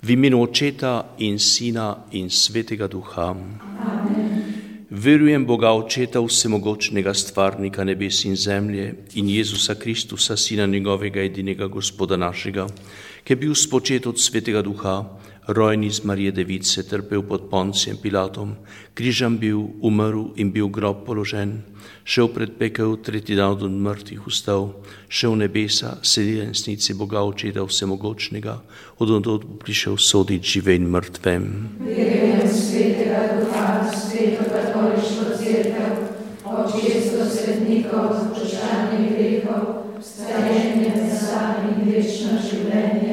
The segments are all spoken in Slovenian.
V imenu Očeta in Sina in Svetega Duha. Amen. Verujem Boga Očeta vsemogočnega stvarnika nebes in zemlje in Jezusa Kristusa, Sina njegovega edinega Gospoda našega, ki je bil spočet od Svetega Duha, rojen iz Marije Device, trpel pod Poncijem Pilatom, križem bil, umrl in bil v grob položen, šel pred pekel, tretji dan od mrtvih vstal, šel v nebesa, sedi na desnici Boga Očeta vsemogočnega, odtod bo prišel soditi žive in mrtvem. Verujem v Svetega Duha, Sveto katoliško cerkev, občestvo svetnikov, odpuščanje grehov, vstajenje mesa in večno življenje.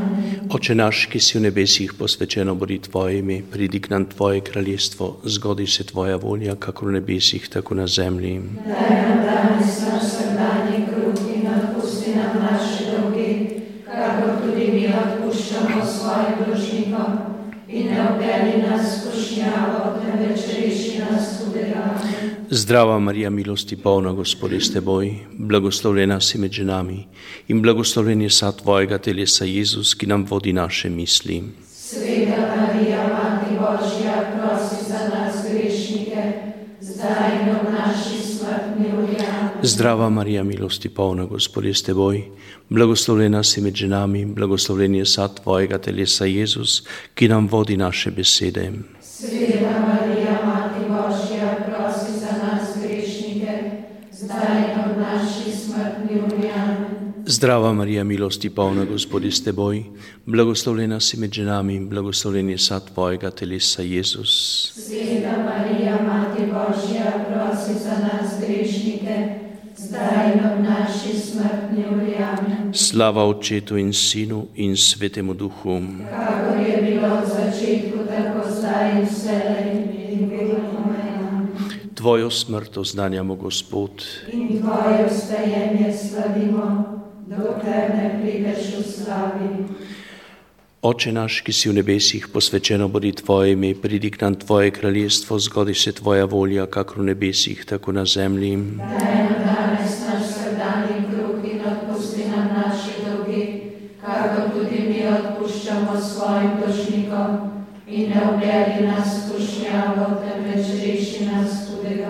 Oče naš, ki si v nebesih, posvečeno bodi Tvoje ime, pridi k nam Tvoje kraljestvo, zgodi se Tvoja volja, kakor v nebesih, tako na zemlji. Daj nam danes naš vsakdanji kruh in odpusti nam naše dolge, kakor tudi mi odpuščamo svojim dolžnikom. In ne vpelji nas v skušnjavo, temveč reši nas hudega. Zdrava Marija, milosti polna, Gospod je s teboj, blagoslovljena si med ženami in blagoslovljen je sad Tvojega telesa, Jezus, ki nam vodi naše misli. Sveta Marija, Mati Božja, prosi za nas grešnike, zdaj in ob naši smrtni uri. Zdrava Marija, milosti polna, Gospod je s teboj, blagoslovljena si med ženami in blagoslovljen je sad Tvojega telesa, Jezus, ki nam vodi naše besede. Sveta Marija, Mati Božja, prosi za nas grešnike, zdaj in ob naši smrtni uri. Zdrava Marija, milosti polna, Gospod je s teboj, blagoslovljena si med ženami in blagoslovljen je sad Tvojega telesa, Jezus. Sveta Marija, Mati Božja, prosi za nas grešnike, zdaj in ob naši smrtni uri. Slava Očetu in Sinu in Svetemu Duhu. Kakor je bilo v začetku, tako zdaj in vselej in vekomaj. Tvojo smrt oznanjamo, Gospod, In Tvoje vstajenje slavimo, dokler ne prideš v slavi. Oče naš, ki si v nebesih, posvečeno bodi Tvoje ime, pridi k nam Tvoje kraljestvo, zgodi se Tvoja volja, kakor v nebesih, tako na zemlji. Daj nam danes naš vsakdanji kruh in odpusti nam naše dolge, kakor tudi mi odpuščamo svojim dolžnikom. In ne vpelji nas v skušnjavo, temveč reši nas hudega.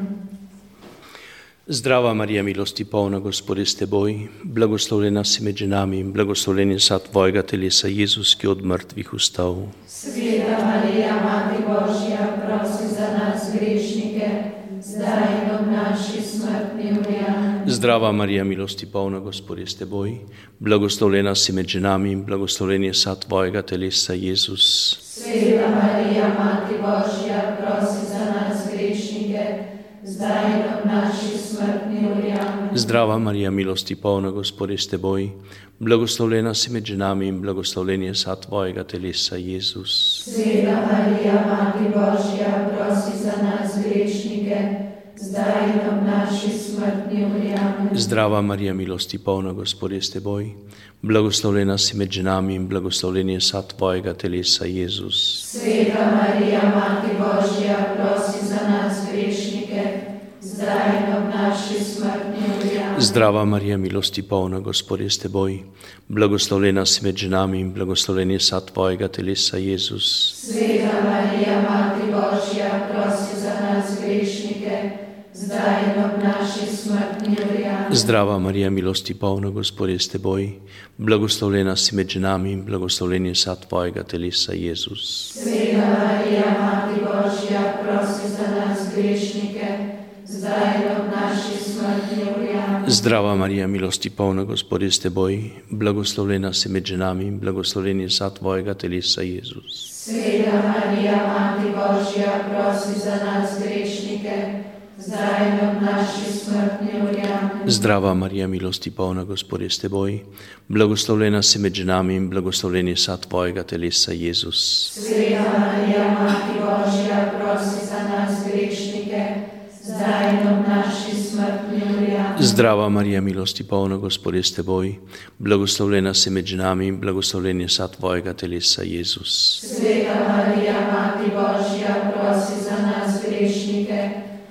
Zdrava Marija, milosti polna, Gospod je s teboj, blagoslovljena si med ženami in blagoslovljen je sad Tvojega telesa, Jezus, ki je od mrtvih vstal. Sveta Marija, Mati Božja, prosi za nas grešnike, zdaj in ob naši smrtni uri. Zdrava Marija, milosti polna, Gospod je s teboj, blagoslovljena si med ženami in blagoslovljen je sad Tvojega telesa, Jezus. Sveta Marija, Mati Božja, prosi za nas grešnike, zdaj in ob naši smrtni uri. Zdrava Marija, milosti polna, Gospod je s teboj, blagoslovljena si med ženami in blagoslovljen je sad Tvojega telesa, Jezus. Sveta Marija, Mati Božja, prosi za nas grešnike, zdaj in ob naši smrtni uri. Zdrava Marija, milosti polna, Gospod je s teboj, blagoslovljena si med ženami in blagoslovljen je sad Tvojega telesa, Jezus. Sveta Marija, Mati Božja, prosi za nas grešnike, zdaj in ob naši smrtni uri. Zdrava Marija, milosti polna, Gospod je s teboj, blagoslovljena si med ženami in blagoslovljen je sad Tvojega telesa, Jezus. Sveta Marija, Mati Božja, prosi za nas grešnike, zdaj in ob naši smrtni uri. Zdrava Marija, milosti polna, Gospod je s teboj, blagoslovljena si med ženami in blagoslovljen je sad Tvojega telesa, Jezus. Sveta Marija, Mati Božja, prosi za nas grešnike, zdaj in ob naši smrtni uri. Zdrava Marija, milosti polna, Gospod je s teboj, blagoslovljena si med ženami in blagoslovljen je sad Tvojega telesa, Jezus. Sveta Marija, Mati Božja, prosi za nas grešnike, zdaj in ob naši smrtni uri. Zdrava Marija, milosti polna, Gospod je s teboj, blagoslovljena si med ženami in blagoslovljen je sad Tvojega telesa, Jezus. Sveta Marija, Mati Božja, prosi za nas grešnike, zdaj in ob naši smrtni uri. Zdrava Marija, milosti polna, Gospod je s teboj, blagoslovljena si med ženami in blagoslovljen je sad Tvojega telesa, Jezus. Sveta Marija, Mati Božja, prosi za nas grešnike, zdaj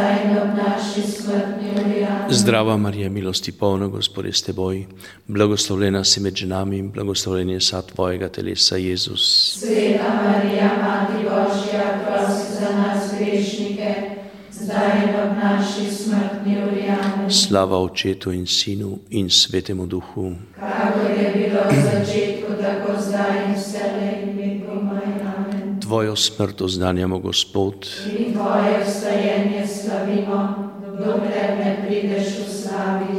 zdaj in ob naši smrtni uri. Amen. Zdrava Marija, milosti polna, Gospod je s teboj, blagoslovljena si med ženami in blagoslovljen je sad tvojega telesa, Jezus. Sveta Marija, Mati Božja, prosi za nas grešnike, zdaj in ob naši smrtni uri. Amen. Slava Očetu in Sinu in Svetemu Duhu. Kakor je bilo v začetku, tako zdaj in vselej in vekomaj. Amen. Tvojo smrt oznanjamo, Gospod, In tvoje vstajenje slavimo, dokler ne prideš v slavi.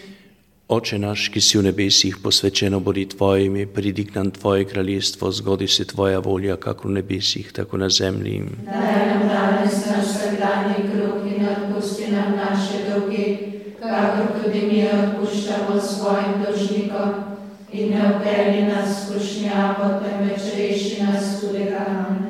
Oče naš, ki si v nebesih, posvečeno bodi tvoje ime, pridi k nam tvoje kraljestvo, zgodi se tvoja volja, kako v nebesih, tako na zemlji. Daj nam danes naš vsakdanji kruh in odpusti nam naše dolge, kakor tudi mi odpuščamo svojim dolžnikom. In ne vpelji nas v skušnjavo, temveč reši nas hudega. Amen.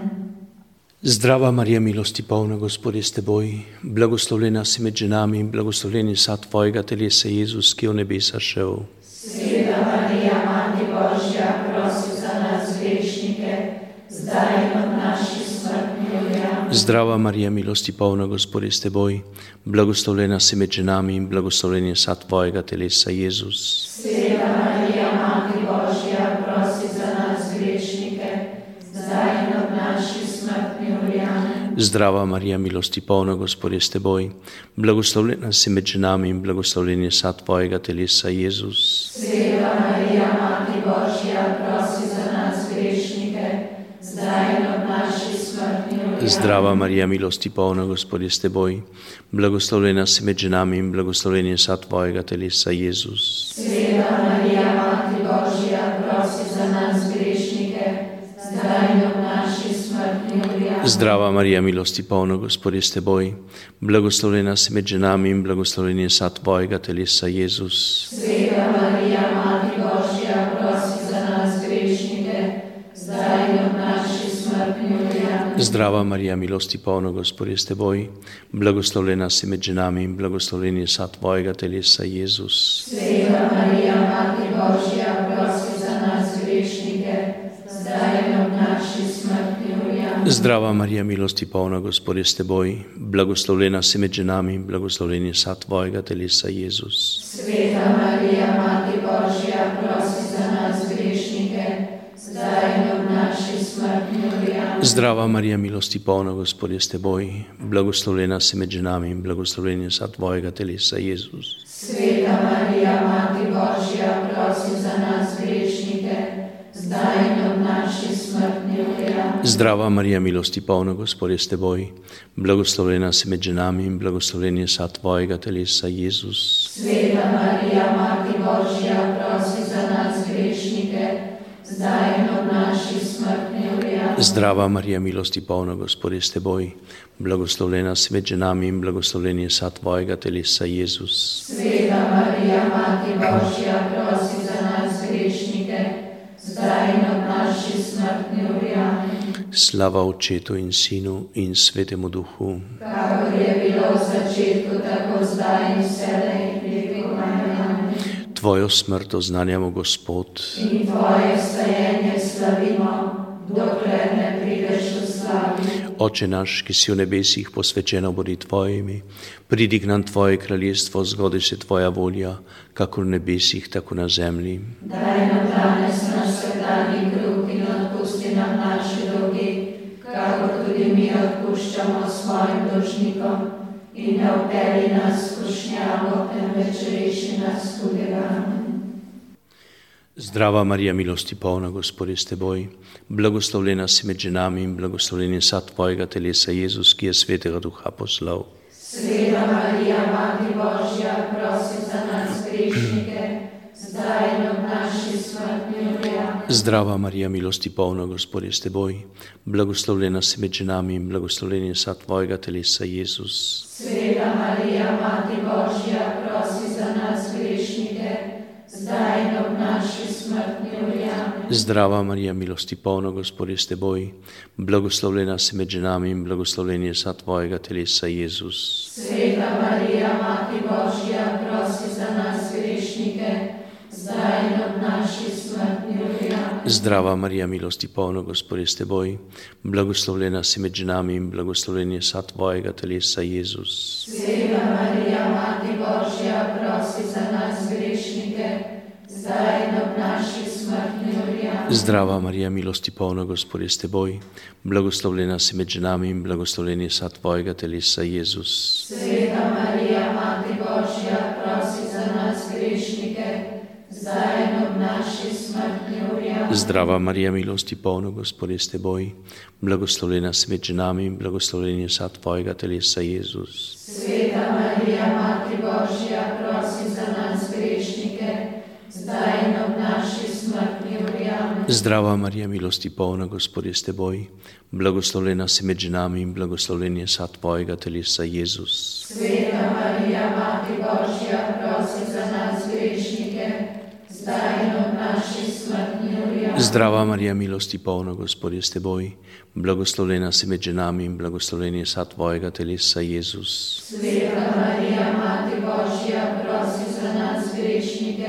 Zdrava Marija, milosti polna, Gospod je s teboj, blagoslovljena si med ženami in blagoslovljen je sad tvojega telesa, Jezus, ki je v nebesa šel. Sveta Marija, Mati Božja, prosi za nas grešnike, zdaj in ob naši smrtni uri. Amen. Zdrava Marija, milosti polna, Gospod je s teboj, blagoslovljena si med ženami in blagoslovljen je sad tvojega telesa, Jezus. Sveta Marija, Mati Božja, prosi za nas grešnike, zdaj in ob naši smrtni uri. Amen. Zdrava Marija, milosti polna, Gospod je s teboj, blagoslovljena si med ženami in blagoslovljen je sad tvojega telesa, Jezus. Sveta Marija, Mati Božja, prosi za nas grešnike, zdaj in ob naši smrtni uri. Zdrava Marija, milosti polna, Gospod je s teboj, blagoslovljena si med ženami in blagoslovljen je sad tvojega telesa, Jezus. Sveta Marija, Mati Božja, prosi za nas grešnike, zdaj in ob naši smrtni uri. Zdrava Marija, milosti polna, Gospod je s teboj, blagoslovljena si med ženami in blagoslovljen je sad tvojega telesa, Jezus. Sveta Marija, Mati Božja, prosi za nas grešnike, zdaj in ob naši smrtni uri. Zdrava Marija, milosti polna, Gospod je s teboj, blagoslovljena si med ženami in blagoslovljen je sad tvojega telesa, Jezus. Sveta Marija, Mati Božja, prosi za nas grešnike, zdaj in ob naši smrtni uri. Zdrava Marija, milosti polna, Gospod je s teboj, blagoslovljena si med ženami in blagoslovljen je sad tvojega telesa, Jezus. Sveta Marija, Mati Božja, prosi za nas grešnike, zdaj in ob naši smrtni uri. Zdrava Marija, milosti polna, Gospod je s teboj, blagoslovljena si med ženami in blagoslovljen je sad tvojega telesa, Jezus. Sveta Marija, Mati Božja, prosi za nas grešnike, zdaj in ob naši smrtni uri. Zdrava Marija, milosti polna, Gospod je s teboj, blagoslovljena si med ženami in blagoslovljen je sad tvojega telesa, Jezus. Sveta Marija, Mati Božja, prosi za nas grešnike, zdaj in ob naši smrtni uri. Zdrava Marija, milosti polna, Gospod je s teboj, blagoslovljena si med ženami in blagoslovljen je sad tvojega telesa, Jezus. Sveta Marija, Mati Božja, prosi za nas grešnike, zdaj in ob naši smrtni uri. Slava Očetu in Sinu in Svetemu Duhu. Kakor je bilo v začetku, tako zdaj in vselej in vekomaj. Amen. Tvojo smrt oznanjamo, Gospod, In tvoje vstajenje slavimo, dokler ne prideš v slavi. Oče naš, ki si v nebesih, posvečeno bodi tvoje ime, pridi k nam tvoje kraljestvo, zgodi se tvoja volja, kako v nebesih, tako na zemlji. Daj nam danes naš vsakdanji kruh in odpusti nam naše dolge, kakor tudi mi odpuščamo svojim dolžnikom. In ne vpelji nas v skušnjavo, temveč reši nas hudega. Amen. Zdrava Marija, milosti polna, Gospod je s teboj, blagoslovljena si med ženami in blagoslovljen je sad tvojega telesa, Jezus, ki je Svetega Duha poslal. Sveta Marija, Mati Božja, prosi za nas grešnike, zdaj in ob naši smrtni uri. Zdrava Marija, milosti polna, Gospod je s teboj, blagoslovljena si med ženami in blagoslovljen je sad tvojega telesa, Jezus. Sveta Marija, Mati Božja, prosi za nas grešnike, zdaj in ob naši smrtni uri. Zdrava Marija, milosti polna, Gospod je s teboj, blagoslovljena si med ženami in blagoslovljen je sad tvojega telesa, Jezus. Sveta Marija, Mati Božja, prosi za nas grešnike, zdaj in ob naši smrtni uri. Zdrava Marija, milosti polna, Gospod je s teboj, blagoslovljena si med ženami in blagoslovljen je sad tvojega telesa, Jezus. Sveta Marija, Mati Božja, prosi za nas grešnike, zdaj in ob naši smrtni uri. Amen. Zdrava Marija, milosti polna, Gospod je s teboj, blagoslovljena si med ženami in blagoslovljen je sad tvojega telesa, Jezus. Sveta Marija, Mati Božja, prosi za nas grešnike, zdaj in ob naši smrtni uri. Amen. Zdrava Marija, milosti polna, Gospod je s teboj, blagoslovljena si med ženami in blagoslovljen je sad tvojega telesa, Jezus. Sveta Marija, Mati Božja, prosi za nas grešnike, zdaj in ob naši smrtni uri. Amen. Zdrava Marija, milosti polna, Gospod je s teboj, blagoslovljena si med ženami in blagoslovljen je sad tvojega telesa, Jezus. Sveta Marija, Mati Božja, prosi za nas grešnike, zdaj in ob naši smrtni uri. Amen. Zdrava Marija, milosti polna, Gospod je s teboj, blagoslovljena si med ženami in blagoslovljen je sad tvojega telesa, Jezus. Sveta Marija, Mati Božja, prosi za nas grešnike,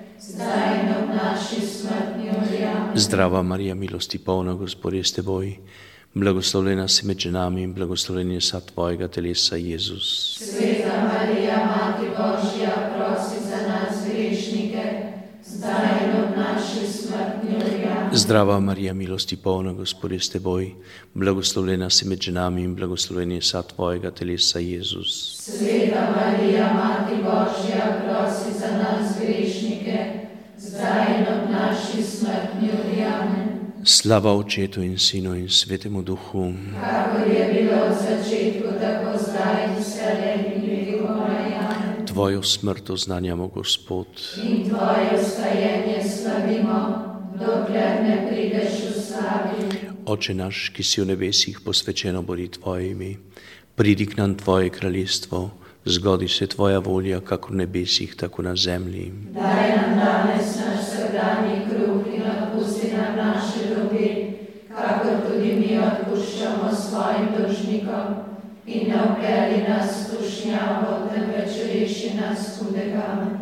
zdaj in ob naši smrtni uri. Amen. Zdrava Marija, milosti polna, Gospod je s teboj, blagoslovljena si med ženami in blagoslovljen je sad tvojega telesa, Jezus. Sveta Marija, Mati Božja, prosi za nas grešnike, zdaj in ob naši smrtni uri. Amen. Zdrava Marija, milosti polna, Gospod je s teboj, blagoslovljena si med ženami in blagoslovljen je sad tvojega telesa, Jezus. Sveta Marija, Mati Božja, prosi za nas grešnike, zdaj in ob naši smrtni uri. Amen. Slava Očetu in Sinu in Svetemu Duhu. Kakor je bilo v začetku, tako zdaj in vselej in vekoma. Amen. Tvojo smrt oznanjamo, Gospod. In tvoje vstajenje slavimo, dokler ne prideš v slavi. Oče naš, ki si v nebesih, posvečeno bodi tvoje ime. Pridi k nam tvoje kraljestvo, zgodi se tvoja volja, kako v nebesih, tako na zemlji. Daj nam danes naš vsakdanji kruh in odpusti nam naše dolge, kakor tudi mi odpuščamo svojim dolžnikom. In ne vpelji nas v skušnjavo, temveč reši nas hudega. Amen.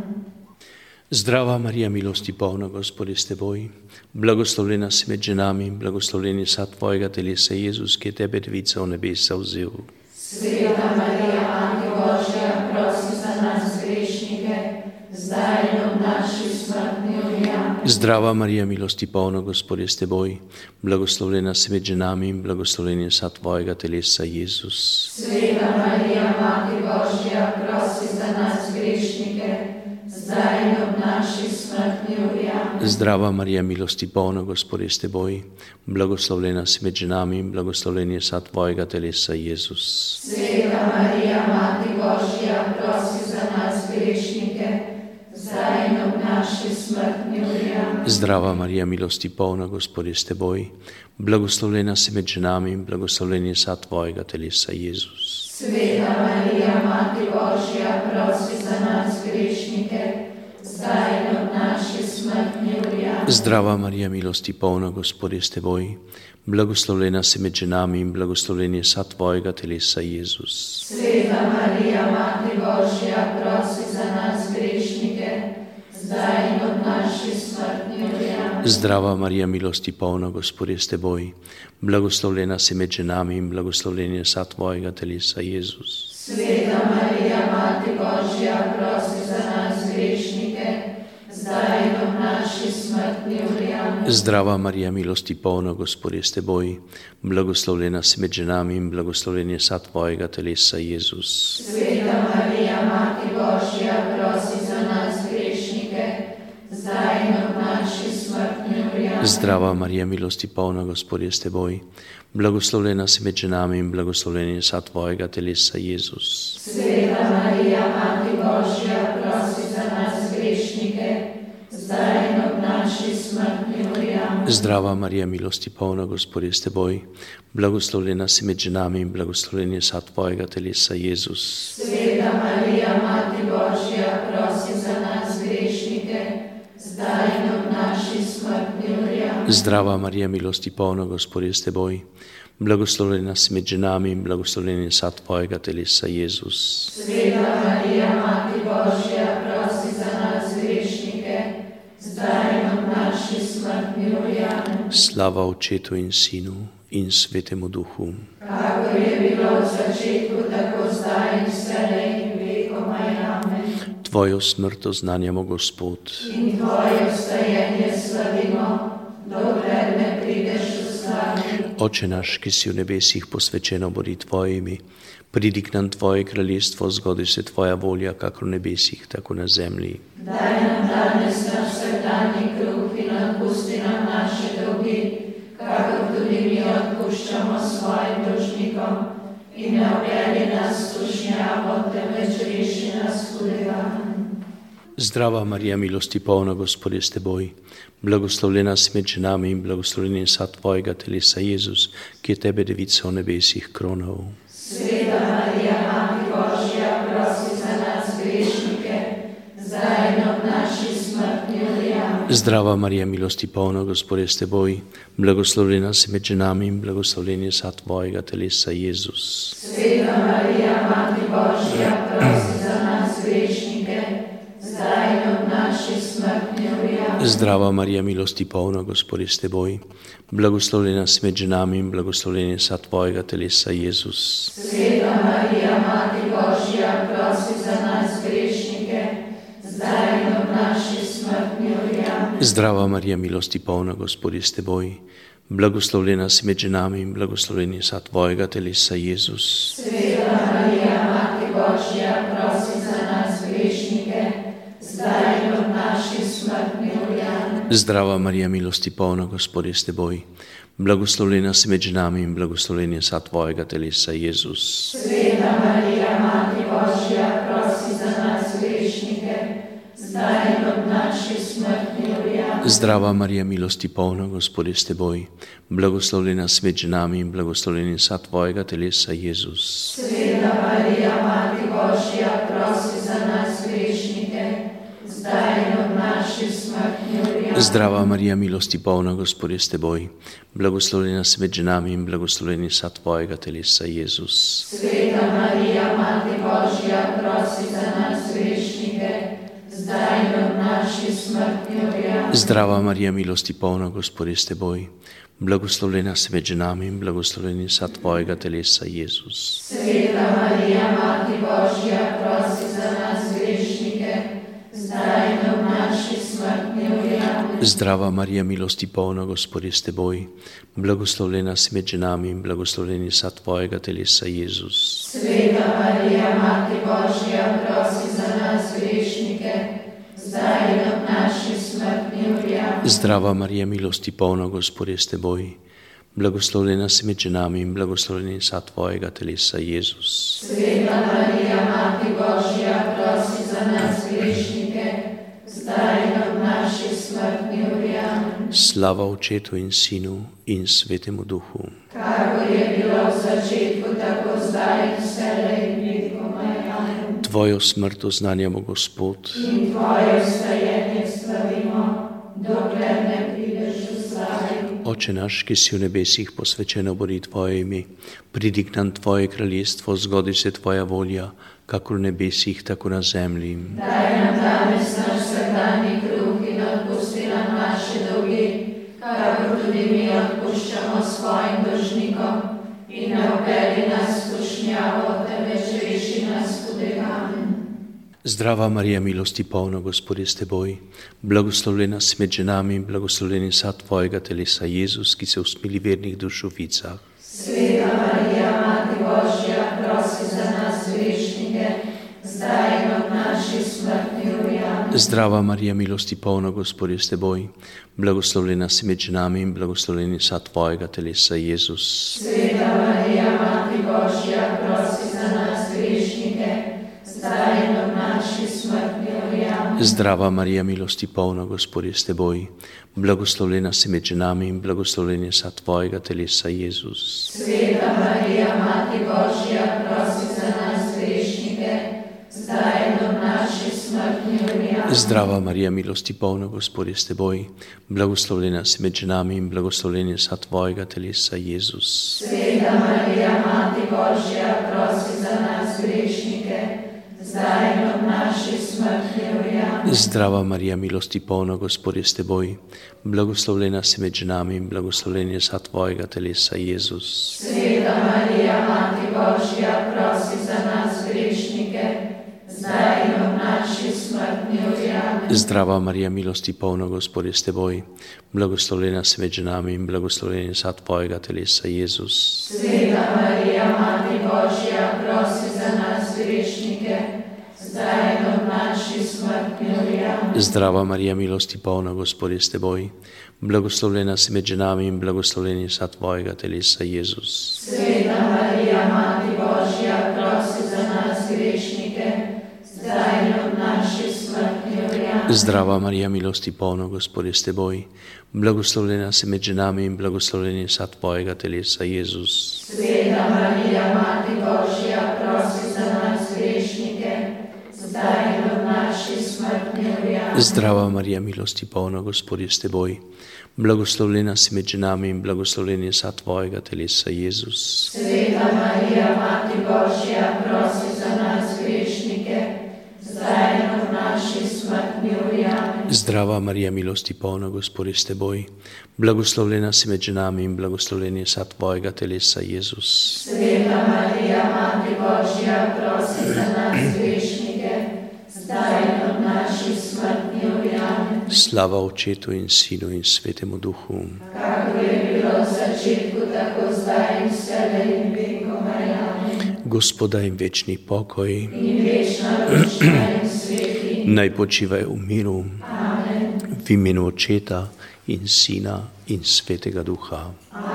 Zdrava Marija, milosti polna, Gospod je s teboj, blagoslovljena si med ženami in blagoslovljen je sad tvojega telesa, Jezus, ki je tebe devica v nebesa vzel. Sveta Marija, Mati Božja, prosi za nas grešnike, zdaj in ob naši smrtni uri. Amen. Zdrava Marija, milosti polna, Gospod je s teboj, blagoslovljena si med ženami in blagoslovljen je sad tvojega telesa, Jezus. Sveta Marija, Mati Božja, prosi za nas grešnike, zdaj in ob naši smrtni uri. Amen. Zdrava Marija, milosti polna, Gospod je s teboj, blagoslovljena si med ženami in blagoslovljen je sad tvojega telesa, Jezus. Sveta Marija, Mati Božja, prosi za nas grešnike, zdaj in ob naši smrtni uri. Amen. Zdrava Marija, milosti polna, Gospod je s teboj, blagoslovljena si med ženami in blagoslovljen je sad tvojega telesa, Jezus. Sveta Marija, Mati Božja, prosi za nas grešnike, zdaj in ob naši smrtni uri. Amen. Zdrava Marija, milosti polna, Gospod je s teboj, blagoslovljena si med ženami in blagoslovljen je sad tvojega telesa, Jezus. Sveta Marija, Mati Božja, prosi za nas grešnike, zdaj in ob naši smrtni uri. Amen. Zdrava Marija, milosti polna, Gospod je s teboj, blagoslovljena si med ženami in blagoslovljen je sad tvojega telesa, Jezus. Sveta Marija, Mati Božja, prosi za nas grešnike, zdaj in ob naši smrtni uri. Amen. Zdrava Marija, milosti polna, Gospod je s teboj, blagoslovljena si med ženami in blagoslovljen je sad tvojega telesa, Jezus. Sveta Marija, Mati Božja, prosi za nas grešnike, zdaj in ob naši smrtni uri. Amen. Zdrava Marija, milosti polna, Gospod je s teboj, blagoslovljena si med ženami in blagoslovljen je sad tvojega telesa, Jezus. Sveta Marija, Mati Božja, prosi za nas grešnike, zdaj in ob naši smrtni uri. Amen. Zdrava Marija, milosti polna, Gospod je s teboj, blagoslovljena si med ženami in blagoslovljen je sad tvojega telesa, Jezus. Sveta Marija, Mati Božja, prosi za nas grešnike, zdaj in ob naši smrtni uri. Amen. Zdrava Marija, milosti polna, Gospod je s teboj, blagoslovljena si med ženami in blagoslovljen je sad tvojega telesa, Jezus. Sveta Marija, Mati Božja, prosi za nas grešnike, zdaj in ob naši smrtni uri. Slava Otčetu in Sinu in Svetemu Duhu. Kakor je bilo v začetku, tako zdaj in vselej in vekomaj. Amen. Tvojo smrt oznanjamo, Gospod, In tvoje vstajenje slavimo, dokler ne prideš v slavi. Oče naš, ki si v nebesih, posvečeno bodi Tvoje ime. Pridi k nam Tvoje kraljestvo, zgodi se Tvoja volja, kakor v nebesih, tako na zemlji. Daj nam danes naš vsakdanji kruh in odpusti nam naše dolgi, kakor tudi mi odpuščamo svojim dolžnikom. In ne vpelji nas v skušnjavo, temveč reši nas hudega. Zdrava Marija, milosti polna, Gospod je s teboj. Blagoslovljena si med ženami in blagoslovljen je sad Tvojega telesa, Jezus, ki je tebe, devica, v nebesih kronal. Sveta Marija, Mati Božja, prosi za nas grešnike, zdaj in ob naši smrtni uri. Amen. Zdrava Marija, milosti polna, Gospod je s teboj. Blagoslovljena si med ženami in blagoslovljen je sad Tvojega telesa, Jezus. Sveta Marija, Mati Božja, prosi za nas grešnike, zdaj in ob naši smrtni uri. Amen. Zdrava Marija, milosti polna, Gospod je s teboj. Blagoslovljena si med ženami in blagoslovljen je sad Tvojega telesa, Jezus. Sveta Marija, Mati Božja, prosi za nas grešnike, zdaj in ob naši smrtni uri. Amen. Zdrava Marija, milosti polna, Gospod je s teboj. Blagoslovljena si med ženami in blagoslovljen je sad Tvojega telesa, Jezus. Sveta Marija, Mati Božja, prosi za nas grešnike, zdaj in ob naši smrtni uri. Amen. Zdrava Marija, milosti polna, Gospod je s teboj. Blagoslovljena si med ženami in blagoslovljen je sad Tvojega telesa, Jezus. Sveta Marija, Mati Božja, prosi za nas grešnike, zdaj in ob naši smrtni uri. Amen. Zdrava Marija, milosti polna, Gospod je s teboj. Blagoslovljena si med ženami in blagoslovljen je sad Tvojega telesa, Jezus. Sveta Marija, Mati Božja, prosi za nas grešnike, zdaj in ob naši smrtni uri. Amen. Zdrava Marija, milosti polna, Gospod je s teboj. Blagoslovljena si med ženami in blagoslovljen je sad Tvojega telesa, Jezus. Sveta Marija, Mati Božja, prosi za nas grešnike, zdaj in ob naši smrtni uri. Amen. Zdrava Marija, milosti polna, Gospod je s teboj. Blagoslovljena si med ženami in blagoslovljen je sad Tvojega telesa, Jezus. Sveta Marija, Mati Božja, prosi za nas grešnike, zdaj in ob naši smrtni uri. Amen. Zdrava Marija, milosti polna, Gospod je s teboj. Blagoslovljena si med ženami in blagoslovljen je sad Tvojega telesa, Jezus. Sveta Marija, Mati Božja, prosi za nas grešnike, zdaj in ob naši smrtni uri. Amen. Zdrava Marija, milosti polna, Gospod je s teboj. Blagoslovljena si med ženami in blagoslovljen je sad Tvojega telesa, Jezus. Sveta Marija, Mati Božja, prosi za nas grešnike, zdaj in ob naši smrtni uri. Amen. Slava Otčetu in Sinu in Svetemu Duhu. Kakor je bilo v začetku, tako zdaj in vselej in vekomaj. Amen. Tvojo smrt oznanjamo, Gospod, In tvoje vstajenje slavimo, dokler ne prideš v slavi. Oče naš, ki si v nebesih, posvečeno bodi Tvoje ime. Pridi k nam Tvoje kraljestvo, zgodi se Tvoja volja, kakor v nebesih, tako na zemlji. Daj nam danes naš vsakdanji kruh in odpusti nam naše dolgi, kakor tudi mi odpuščamo svojim dolžnikom. In ne vpelji nas v skušnjavo, temveč reši nas hudega. Amen. Zdrava Marija, milosti polna, Gospod je s teboj. Blagoslovljena si med ženami in blagoslovljen je sad Tvojega telesa, Jezus, ki se usmili vernih duš v vicah. Sveta Marija, Mati Božja, prosi za nas grešnike, zdaj in ob naši smrtni uri. Amen. Zdrava Marija, milosti polna, Gospod je s teboj. Blagoslovljena si med ženami in blagoslovljen je sad Tvojega telesa, Jezus. Sveta Marija, Mati Božja, prosi za nas grešnike, zdaj in ob naši smrtni uri. Amen. Zdrava Marija, milosti polna, Gospod je s teboj. Blagoslovljena si med ženami in blagoslovljen je sad Tvojega telesa, Jezus. Sveta Marija, Mati Božja, prosi za nas grešnike, zdaj in ob naši smrtni uri. Amen. Zdrava Marija, milosti polna, Gospod je s teboj. Blagoslovljena si med ženami in blagoslovljen je sad Tvojega telesa, Jezus. Sveta Marija, Mati Božja, prosi za nas grešnike, zdaj in ob naši smrtni uri. smrtni ujame. Zdrava Marija, milosti polna, Gospod je s teboj, blagoslovljena si med ženami in blagoslovljen je sad tvojega telesa, Jezus. Sveta Marija, Mati Božja, prosi za nas grešnike, zdaj in v naši smrtni ujame. Zdrava Marija, milosti polna, Gospod je s teboj, blagoslovljena si med ženami in blagoslovljen je sad tvojega telesa, Jezus. Sveta Marija, Mati Božja, prosi za nas grešnike, zdaj in v naši smrtni ujame. Zdrava Marija, milosti polna, Gospod je s teboj, blagoslovljena si med ženami in blagoslovljen je sad tvojega telesa, Jezus. Sveta Marija, Mati Božja, prosi za nas grešnike, zdaj in v naši smrtni ujame. Zdrava Marija, milosti polna, Gospod je s teboj, blagoslovljena si med ženami in blagoslovljen je sad tvojega telesa, Jezus. Sveta Marija, Mati Božja, prosi za nas grešnike, zdaj in v naši smrtni ujame. Zdrava Marija, milosti polna, Gospod je s teboj, blagoslovljena si med ženami in blagoslovljen je sad tvojega telesa, Jezus. Sveta Marija, Mati Božja, prosi za nas grešnike, zdaj in v naši smrtni ujame. Zdrava Marija, milosti polna, Gospod je s teboj, blagoslovljena si med ženami in blagoslovljen je sad tvojega telesa, Jezus. Sveta Marija, Mati Božja, prosi za nas grešnike, zdaj in v naši smrtni ujame. Slava Očetu in Sinu in Svetemu Duhu. Kakor je bilo v začetku, tako zdaj in vselej in vekomaj. Amen. Gospoda in večni pokoj, In večna duša in sveti. naj počivaj v miru, Amen. v imenu Očeta in Sina in Svetega Duha. Amen.